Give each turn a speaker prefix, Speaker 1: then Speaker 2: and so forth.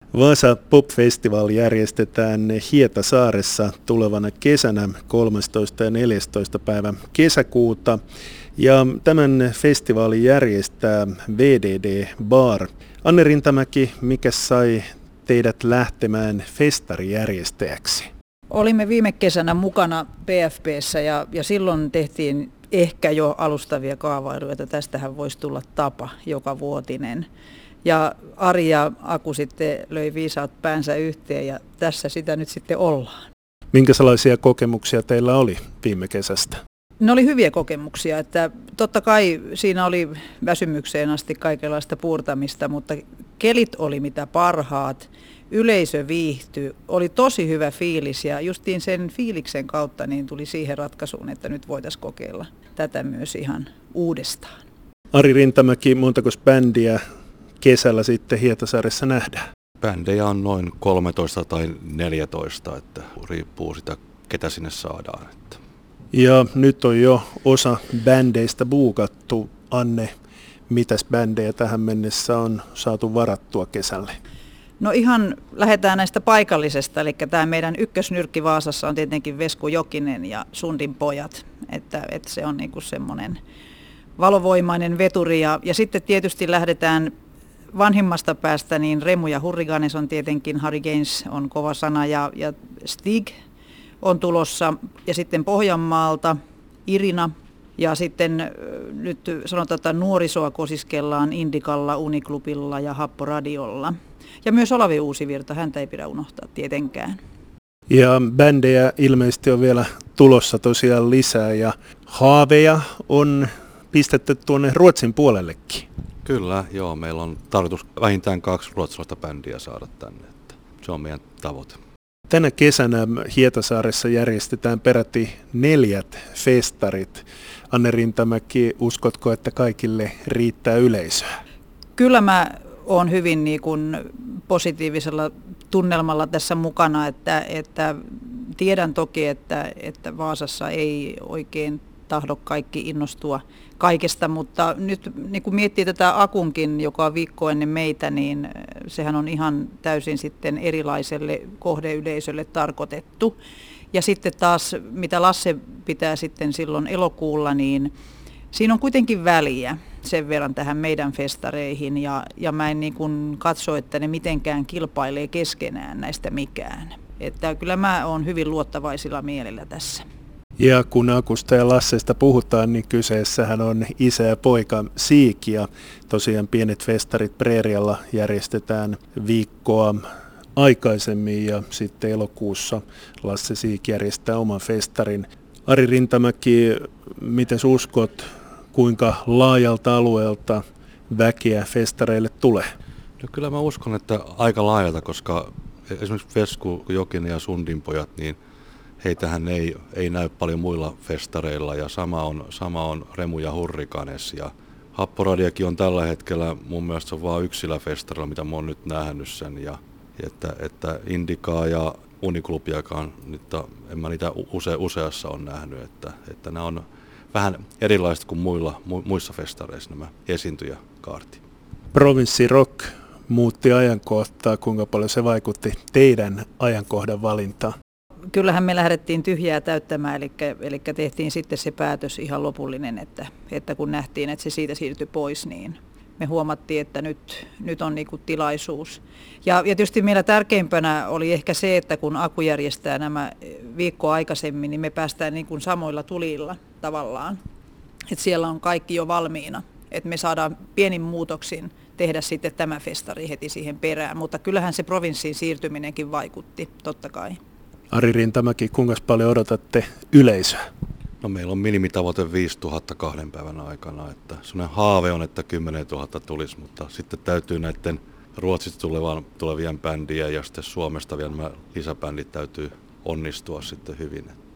Speaker 1: Vaasa Pop-festival järjestetään Hietasaaressa tulevana kesänä 13. ja 14. päivä kesäkuuta. Ja tämän festivaalin järjestää VDD Bar. Anne Rintamäki, mikä sai teidät lähtemään festarijärjestäjäksi?
Speaker 2: Olimme viime kesänä mukana PFP:ssä ja silloin tehtiin ehkä jo alustavia kaavailuja, että tästähän voisi tulla tapa joka vuotinen. Ja Ari ja Aku sitten löi viisaat päänsä yhteen ja tässä sitä nyt sitten ollaan.
Speaker 1: Minkälaisia kokemuksia teillä oli viime kesästä?
Speaker 2: Ne oli hyviä kokemuksia, että totta kai siinä oli väsymykseen asti kaikenlaista puurtamista, mutta kelit oli mitä parhaat, yleisö viihtyi, oli tosi hyvä fiilis ja justiin sen fiiliksen kautta niin tuli siihen ratkaisuun, että nyt voitaisiin kokeilla tätä myös ihan uudestaan.
Speaker 1: Ari Rintamäki, montako bändiä kesällä sitten Hietasaaressa nähdään?
Speaker 3: Bändejä on noin 13 tai 14, että riippuu sitä, ketä sinne saadaan.
Speaker 1: Ja nyt on jo osa bändeistä buukattu. Anne, mitäs bändejä tähän mennessä on saatu varattua kesälle?
Speaker 2: No ihan lähdetään näistä paikallisesta, eli tämä meidän ykkösnyrkki Vaasassa on tietenkin Vesku Jokinen ja Sundin pojat, että se on niinku semmoinen valovoimainen veturi ja sitten tietysti lähdetään vanhimmasta päästä, niin Remu ja Hurriganes on tietenkin, Harry Gaines on kova sana ja Stig on tulossa ja sitten Pohjanmaalta Irina ja sitten nyt sanotaan, että nuorisoa kosiskellaan Indikalla, Uniklubilla ja Happoradiolla. Ja myös Olavi Uusivirta, häntä ei pidä unohtaa tietenkään.
Speaker 1: Ja bändejä ilmeisesti on vielä tulossa tosiaan lisää ja haaveja on pistetty tuonne Ruotsin puolellekin.
Speaker 3: Kyllä, joo. Meillä on tarkoitus vähintään 2 ruotsalaista bändiä saada tänne. Että se on meidän tavoite.
Speaker 1: Tänä kesänä Hietasaaressa järjestetään peräti 4 festarit. Anne Rintamäki, uskotko, että kaikille riittää yleisöä?
Speaker 2: Kyllä mä oon hyvin niin kuin positiivisella tunnelmalla tässä mukana, että tiedän toki, että Vaasassa ei oikein tahdo kaikki innostua kaikesta, mutta nyt niin kun miettii tätä Akunkin, joka on viikko ennen meitä, niin sehän on ihan täysin sitten erilaiselle kohdeyleisölle tarkoitettu. Ja sitten taas, mitä Lasse pitää sitten silloin elokuulla, niin siinä on kuitenkin väliä sen verran tähän meidän festareihin ja mä en niin kuin katso, että ne mitenkään kilpailee keskenään näistä mikään. Että kyllä mä oon hyvin luottavaisilla mielellä tässä.
Speaker 1: Ja kun Akusta ja Lassesta puhutaan, niin kyseessähän on isä ja poika Siik ja tosiaan pienet festarit Preerialla järjestetään viikkoa aikaisemmin ja sitten elokuussa Lasse Siik järjestää oman festarin. Ari Rintamäki, miten uskot, kuinka laajalta alueelta väkeä festareille tulee?
Speaker 3: No kyllä mä uskon, että aika laajalta, koska esimerkiksi Vesku Jokinen ja Sundin pojat, niin heitähän ei näy paljon muilla festareilla ja sama on Remu ja Hurriganes ja Happoradiakin on tällä hetkellä mun mielestä on vain yksillä festarilla, mitä mä oon nyt nähnyt sen ja että Indikaa ja Uniklubiakaan, nyt en mä niitä useassa on nähnyt, että nämä on vähän erilaiset kuin muissa festareissa nämä esiintyjäkaarti.
Speaker 1: Provinssi Rock muutti ajankohtaa, kuinka paljon se vaikutti teidän ajankohdan valintaan?
Speaker 2: Kyllähän me lähdettiin tyhjää täyttämään, eli tehtiin sitten se päätös ihan lopullinen, että kun nähtiin, että se siitä siirtyi pois, niin me huomattiin, että nyt on niinku tilaisuus. Ja tietysti meillä tärkeimpänä oli ehkä se, että kun Aku järjestää nämä viikkoa aikaisemmin, niin me päästään niinku samoilla tulilla tavallaan. Että siellä on kaikki jo valmiina, että me saadaan pienin muutoksin tehdä sitten tämä festari heti siihen perään, mutta kyllähän se provinssiin siirtyminenkin vaikutti, totta kai.
Speaker 1: Ari Rintamäki, kuinka paljon odotatte yleisöä?
Speaker 3: No meillä on minimitavoite 5000 2 päivän aikana, että sellainen haave on, että 10 000 tulisi, mutta sitten täytyy näiden Ruotsista tulevien bändien ja sitten Suomesta vielä nämä lisäbändit täytyy onnistua sitten hyvin.